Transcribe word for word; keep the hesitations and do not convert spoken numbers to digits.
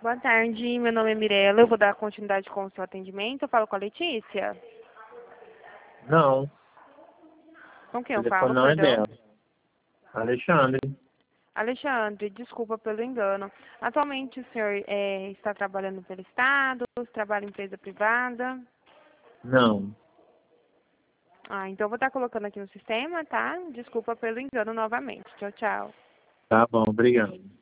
Boa tarde, meu nome é Mirella, eu vou dar continuidade com o seu atendimento. Eu falo com a Letícia? Não, Com quem o eu telefone falo, não é perdão? dela. Alexandre. Alexandre, desculpa pelo engano. Atualmente o senhor é, está trabalhando pelo Estado, trabalha em empresa privada? Não. Ah, então eu vou estar colocando aqui no sistema, tá? Desculpa pelo engano novamente. Tchau, tchau. Tá bom, obrigado.